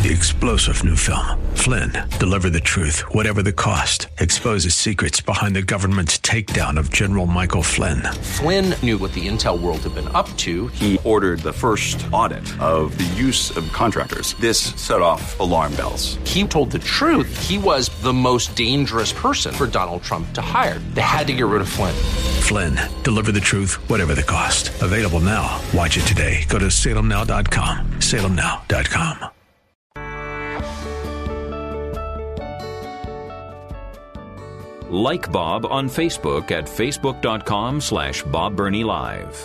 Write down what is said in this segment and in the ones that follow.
The explosive new film, Flynn, deliver the truth, whatever the cost, exposes secrets behind the government's takedown of General Michael Flynn. Flynn knew what the intel world had been up to. He ordered the first audit of the use of contractors. This set off alarm bells. He told the truth. He was the most dangerous person for Donald Trump to hire. They had to get rid of Flynn. Flynn, deliver the truth, whatever the cost. Available now. Watch it today. Go to salemnow.com. salemnow.com. Like Bob on Facebook at facebook.com/Bob Burney Live.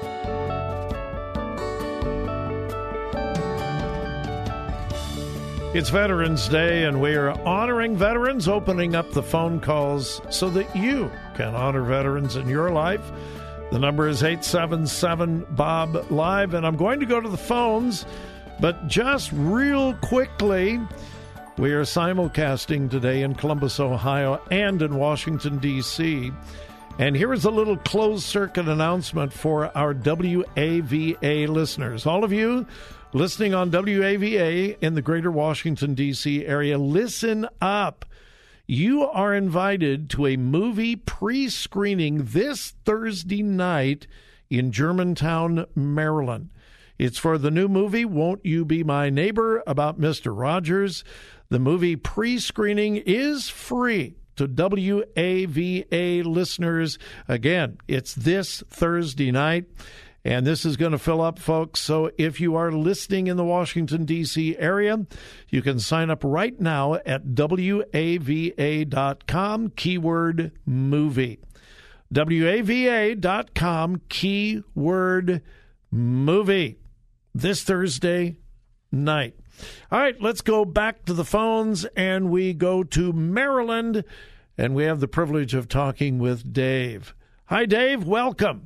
It's Veterans Day, and we are honoring veterans, opening up the phone calls so that you can honor veterans in your life. The number is 877-BOB-LIVE, and I'm going to go to the phones, but just real quickly, we are simulcasting today in Columbus, Ohio, and in Washington, D.C., and here is a little closed-circuit announcement for our WAVA listeners. All of you listening on WAVA in the greater Washington, D.C. area, listen up. You are invited to a movie pre-screening this Thursday night in Germantown, Maryland. It's for the new movie, Won't You Be My Neighbor, about Mr. Rogers. The movie pre-screening is free to WAVA listeners. Again, it's this Thursday night. And this is going to fill up, folks. So if you are listening in the Washington, D.C. area, you can sign up right now at WAVA.com, keyword movie. WAVA.com, keyword movie. This Thursday night. All right, let's go back to the phones, and we go to Maryland, and we have the privilege of talking with Dave. Hi, Dave. Welcome.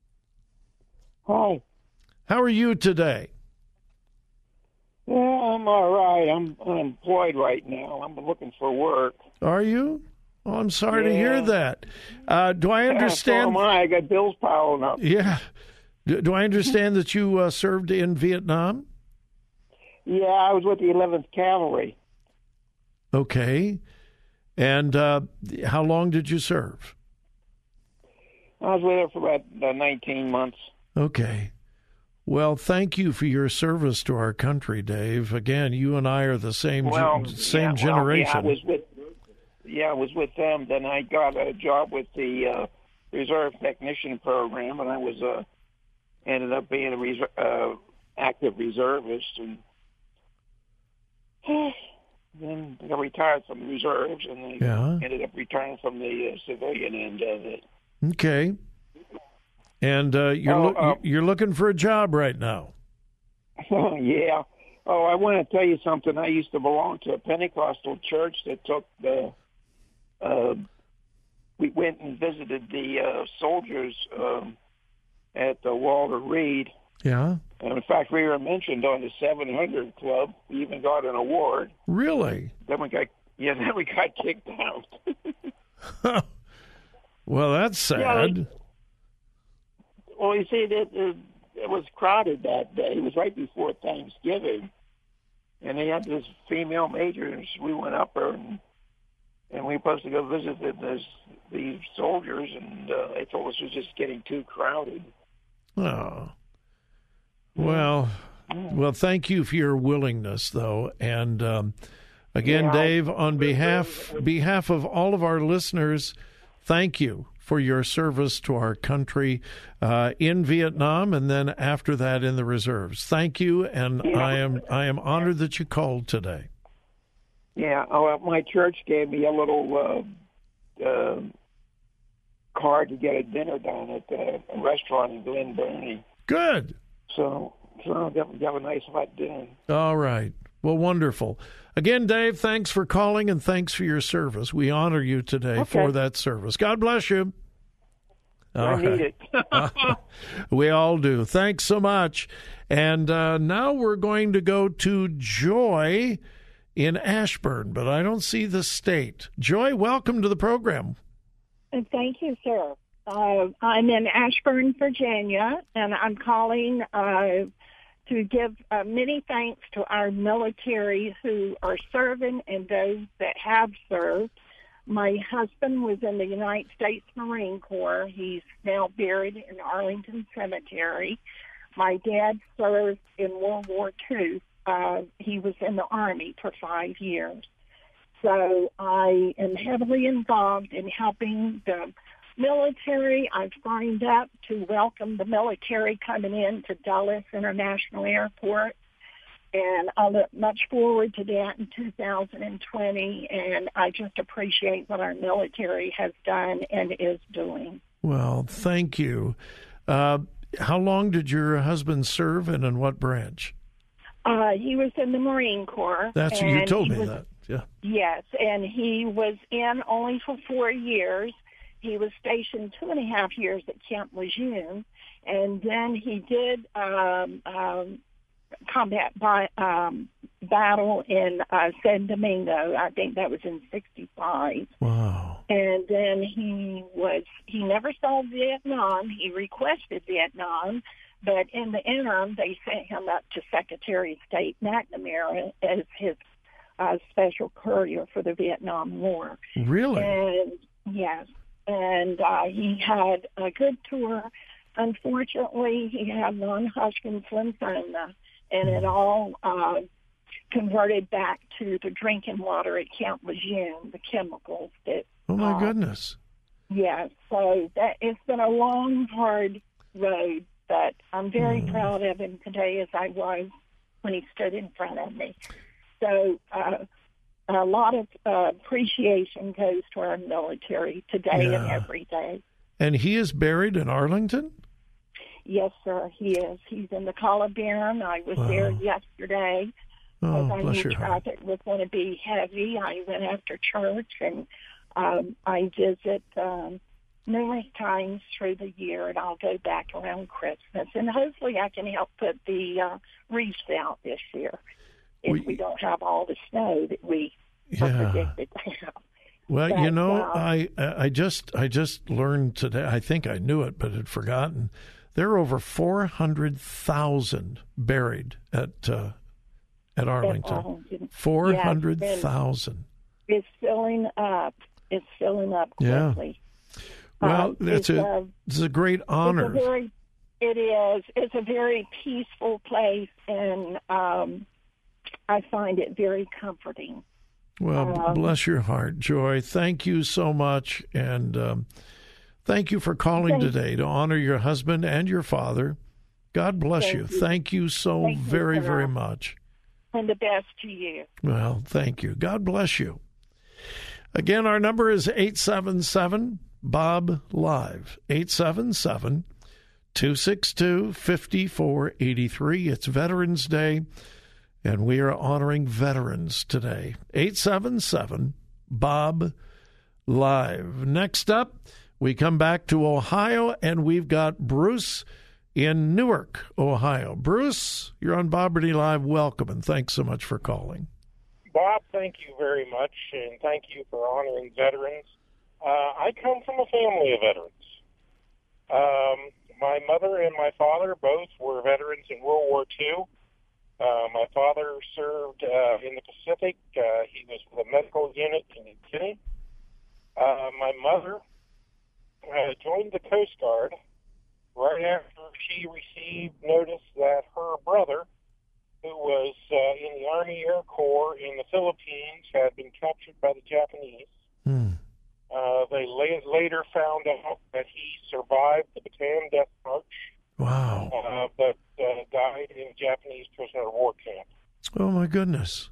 Hi. How are you today? Yeah, I'm all right. I'm unemployed right now. I'm looking for work. Are you? Oh, I'm sorry to hear that. Do I understand? So am I. I got bills piling up. Yeah. Do I understand that you served in Vietnam? Yeah, I was with the 11th Cavalry. Okay. And how long did you serve? I was with her for about 19 months. Okay. Well, thank you for your service to our country, Dave. Again, you and I are the same generation. I was with them. Then I got a job with the Reserve Technician Program, and I was ended up being a active reservist, and then I got retired from the reserves, and I ended up retiring from the civilian end of it. Okay. And you're looking for a job right now. Yeah. Oh, I want to tell you something. I used to belong to a Pentecostal church that took the. We went and visited the soldiers at the Walter Reed. Yeah. And in fact, we were mentioned on the 700 Club. We even got an award. Really? Then we got kicked out. Well, that's sad. Yeah, well, you see, it was crowded that day. It was right before Thanksgiving, and they had this female major. And we went up there, and we were supposed to go visit these soldiers, and they told us it was just getting too crowded. Oh. Well, thank you for your willingness, though. And again, Dave, on behalf of all of our listeners, thank you for your service to our country in Vietnam, and then after that in the reserves. Thank you, and I am honored that you called today. Yeah, my church gave me a little card to get a dinner down at a restaurant in Glen Burnie. Good. So I'll have a nice hot dinner. All right. Well, wonderful. Again, Dave, thanks for calling and thanks for your service. We honor you today for that service. God bless you. I need it. We all do. Thanks so much. And now we're going to go to Joy in Ashburn, but I don't see the state. Joy, welcome to the program. Thank you, sir. I'm in Ashburn, Virginia, and I'm calling to give many thanks to our military who are serving and those that have served. My husband was in the United States Marine Corps. He's now buried in Arlington Cemetery. My dad served in World War II. He was in the Army for 5 years. So I am heavily involved in helping the military. I've signed up to welcome the military coming in to Dulles International Airport, and I look much forward to that in 2020, and I just appreciate what our military has done and is doing. Well, thank you. How long did your husband serve, and in what branch? He was in the Marine Corps. You told me that, yeah. Yes, and he was in only for 4 years. He was stationed 2.5 years at Camp Lejeune, and then he did combat battle in San Domingo. I think that was in 1965. Wow. And then he never saw Vietnam. He requested Vietnam, but in the interim, they sent him up to Secretary of State McNamara as his special courier for the Vietnam War. Really? And yes. And he had a good tour. Unfortunately, he had non-Hodgkin's lymphoma, and it all converted back to the drinking water at Camp Lejeune, the chemicals that. Oh my goodness! Yeah, so it's been a long, hard road, but I'm very proud of him today, as I was when he stood in front of me. So. A lot of appreciation goes to our military today and every day. And he is buried in Arlington? Yes, sir, he is. He's in the Columbine. I was there yesterday. Oh, I bless knew your heart. traffic was going to be heavy. I went after church, and I visit numerous times through the year, and I'll go back around Christmas. And hopefully I can help put the wreaths out this year. If we don't have all the snow that we are predicted to have. Well, but, I just learned today. I think I knew it, but had forgotten. There are over 400,000 buried at Arlington. 400,000. It's filling up. It's filling up quickly. Yeah. Well, it's a great honor. It is. It's a very peaceful place, and I find it very comforting. Well, bless your heart, Joy. Thank you so much, and thank you for calling today to honor your husband and your father. God bless you. Thank you so very, very much. And the best to you. Well, thank you. God bless you. Again, our number is 877-BOB-LIVE, 877-262-5483. It's Veterans Day, and we are honoring veterans today. 877-BOB-LIVE. Next up, we come back to Ohio, and we've got Bruce in Newark, Ohio. Bruce, you're on Bob Burney Live. Welcome, and thanks so much for calling. Bob, thank you very much, and thank you for honoring veterans. I come from a family of veterans. My mother and my father both were veterans in World War II. My father served in the Pacific. He was with a medical unit in New Guinea. My mother joined the Coast Guard right after she received notice that her brother, who was in the Army Air Corps in the Philippines, had been captured by the Japanese. They later found out that he survived the Bataan Death March. Wow. But died in a Japanese prisoner of war camp. Oh, my goodness.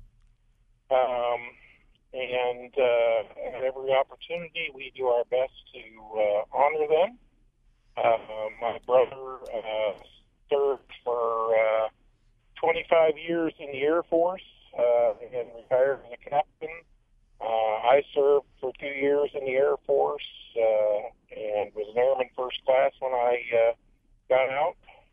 And at every opportunity, we do our best to honor them. My brother served for 25 years in the Air Force and retired as a captain. I served for 2 years in the Air Force and was an airman first class when I got out.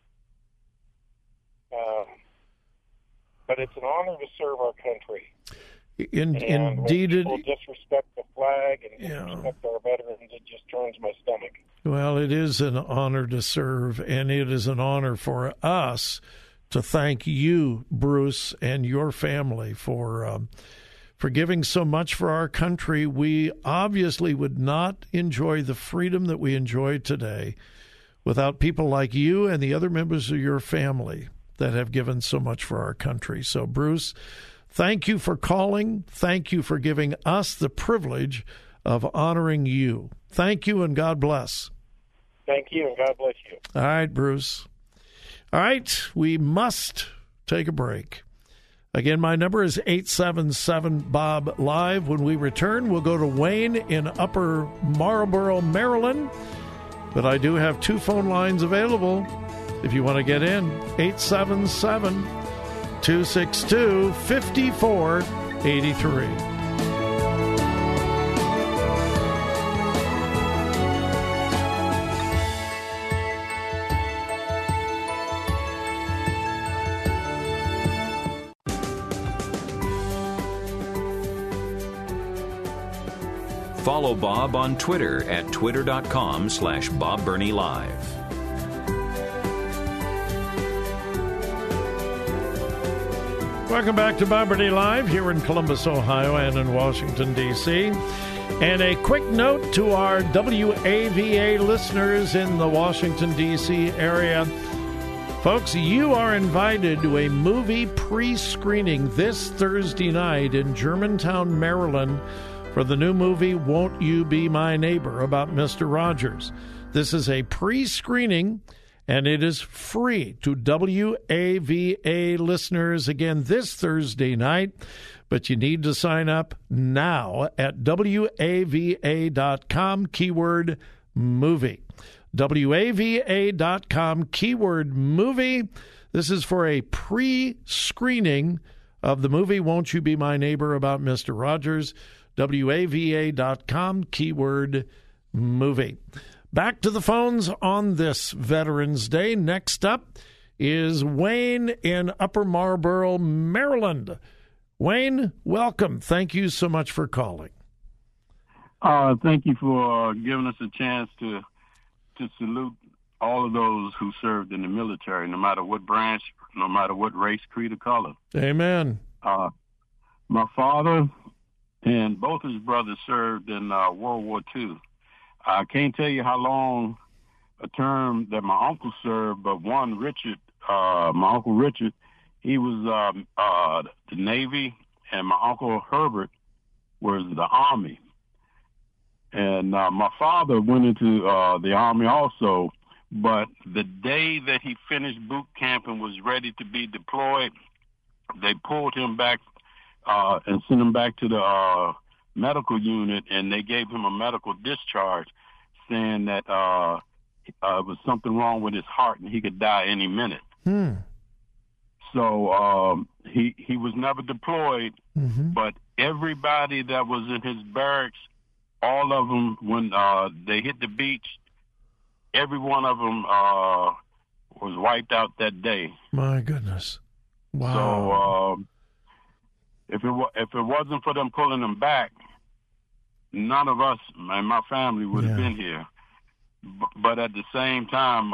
But it's an honor to serve our country. Indeed, when people disrespect the flag and disrespect our veterans, it just turns my stomach. Well, it is an honor to serve, and it is an honor for us to thank you, Bruce, and your family for giving so much for our country. We obviously would not enjoy the freedom that we enjoy today without people like you and the other members of your family that have given so much for our country. So, Bruce, thank you for calling. Thank you for giving us the privilege of honoring you. Thank you, and God bless. Thank you, and God bless you. All right, Bruce. All right, we must take a break. Again, my number is 877-BOB-LIVE. When we return, we'll go to Wayne in Upper Marlboro, Maryland. But I do have 2 phone lines available if you want to get in. 877-262-5483. Follow Bob on Twitter at twitter.com/BobBernieLive. Welcome back to Bob Bernie Live here in Columbus, Ohio, and in Washington, D.C. And a quick note to our WAVA listeners in the Washington, D.C. area. Folks, you are invited to a movie pre-screening this Thursday night in Germantown, Maryland, for the new movie, Won't You Be My Neighbor, about Mr. Rogers. This is a pre-screening, and it is free to WAVA listeners again this Thursday night, but you need to sign up now at WAVA.com, keyword movie. WAVA.com, keyword movie. This is for a pre-screening of the movie, Won't You Be My Neighbor, about Mr. Rogers. WAVA.com, keyword movie. Back to the phones on this Veterans Day. Next up is Wayne in Upper Marlboro, Maryland. Wayne, welcome. Thank you so much for calling. Thank you for giving us a chance to salute all of those who served in the military, no matter what branch, no matter what race, creed, or color. Amen. My father and both his brothers served in World War II. I can't tell you how long a term that my uncle served, but one, Richard, my Uncle Richard, he was the Navy, and my Uncle Herbert was the Army. And my father went into the Army also, but the day that he finished boot camp and was ready to be deployed, they pulled him back and sent him back to the medical unit, and they gave him a medical discharge saying that it was something wrong with his heart and he could die any minute. So he was never deployed, but everybody that was in his barracks, all of them, when they hit the beach, every one of them was wiped out that day. My goodness. Wow. So if it wasn't for them pulling them back, none of us and my family would have been here. But at the same time,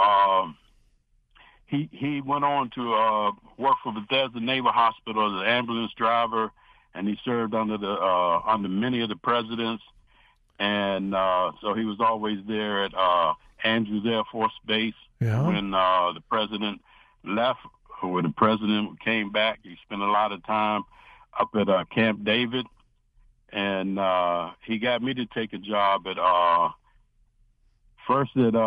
he went on to work for Bethesda Naval Hospital as an ambulance driver, and he served under many of the presidents. And so he was always there at Andrews Air Force Base when the president left, or when the president came back. He spent a lot of time up at Camp David, and he got me to take a job at first at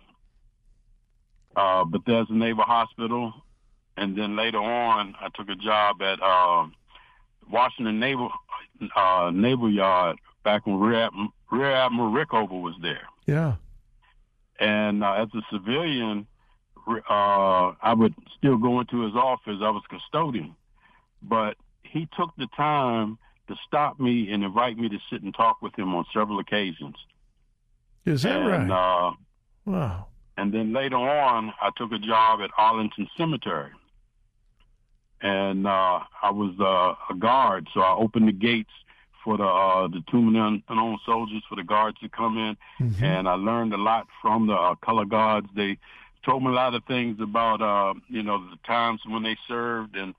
Bethesda Naval Hospital, and then later on I took a job at Washington Naval Yard back when Rear Admiral Rickover was there. Yeah. And as a civilian, I would still go into his office. I was custodian, but he took the time to stop me and invite me to sit and talk with him on several occasions. Is that right? Wow. And then later on, I took a job at Arlington Cemetery. And I was a guard, so I opened the gates for the Tomb of Unknown Soldiers, for the guards to come in. And I learned a lot from the color guards. They told me a lot of things about, the times when they served and,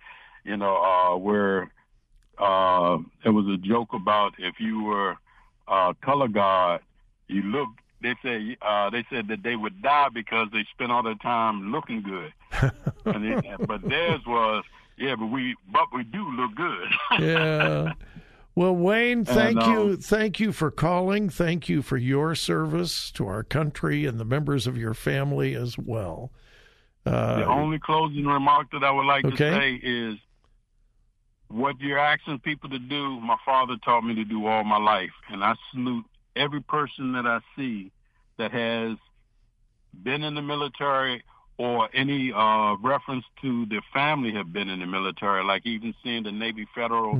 where there was a joke about if you were color guard, you looked. They said that they would die because they spent all their time looking good. But theirs was, but we do look good. Yeah. Well, Wayne, thank you for calling. Thank you for your service to our country and the members of your family as well. The only closing remark that I would like to say is, what you're asking people to do, my father taught me to do all my life, and I salute every person that I see that has been in the military or any reference to their family have been in the military, like even seeing the Navy Federal,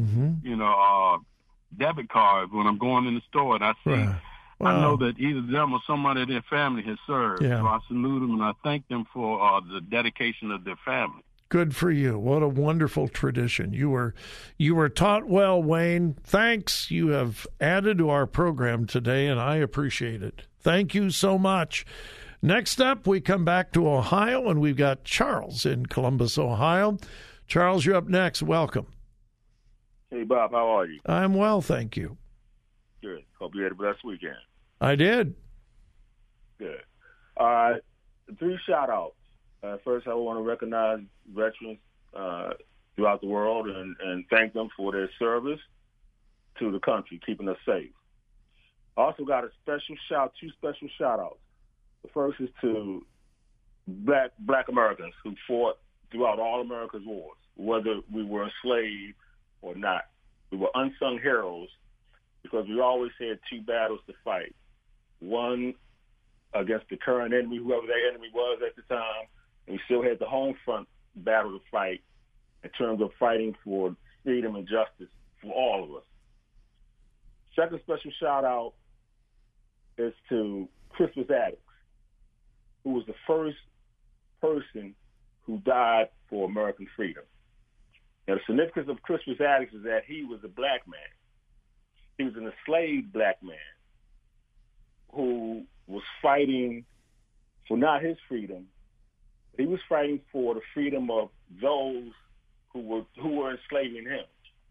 debit card when I'm going in the store and I see, I know that either them or somebody in their family has served. Yeah. So I salute them and I thank them for the dedication of their family. Good for you. What a wonderful tradition. You were taught well, Wayne. Thanks. You have added to our program today, and I appreciate it. Thank you so much. Next up, we come back to Ohio, and we've got Charles in Columbus, Ohio. Charles, you're up next. Welcome. Hey, Bob. How are you? I'm well, thank you. Good. Hope you had a blessed weekend. I did. Good. 3 shout-outs. First, I want to recognize veterans throughout the world and thank them for their service to the country, keeping us safe. I also got two special shout-outs. The first is to black Americans who fought throughout all America's wars, whether we were enslaved or not. We were unsung heroes because we always had 2 battles to fight. One against the current enemy, whoever that enemy was at the time, and we still had the home front battle to fight in terms of fighting for freedom and justice for all of us. Second special shout-out is to Crispus Attucks, who was the first person who died for American freedom. Now, the significance of Crispus Attucks is that he was a black man. He was an enslaved black man who was fighting for not his freedom. He was fighting for the freedom of those who were enslaving him.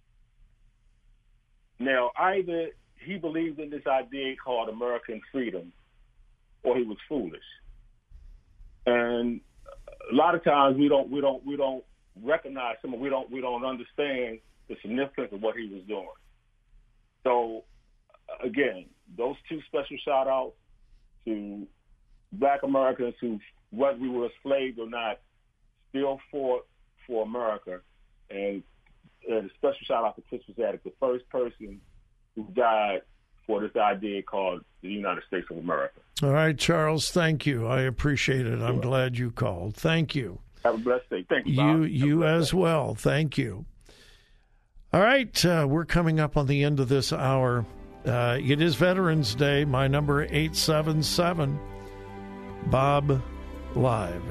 Now, either he believed in this idea called American freedom, or he was foolish. And a lot of times we don't recognize him, we don't understand the significance of what he was doing. So, again, those 2 special shout-outs to black Americans who, whether we were enslaved or not, still fought for America. And a special shout-out to Crispus Attucks, the first person who died for this idea called the United States of America. All right, Charles, thank you. I appreciate it. I'm glad you called. Thank you. Have a blessed day. Thank you, Bob. You as well. Thank you. All right, we're coming up on the end of this hour. It is Veterans Day. My number 877 Bob Live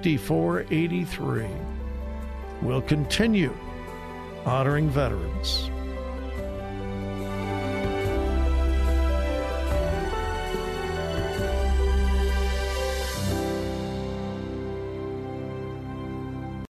877-262-5483. We'll continue honoring veterans.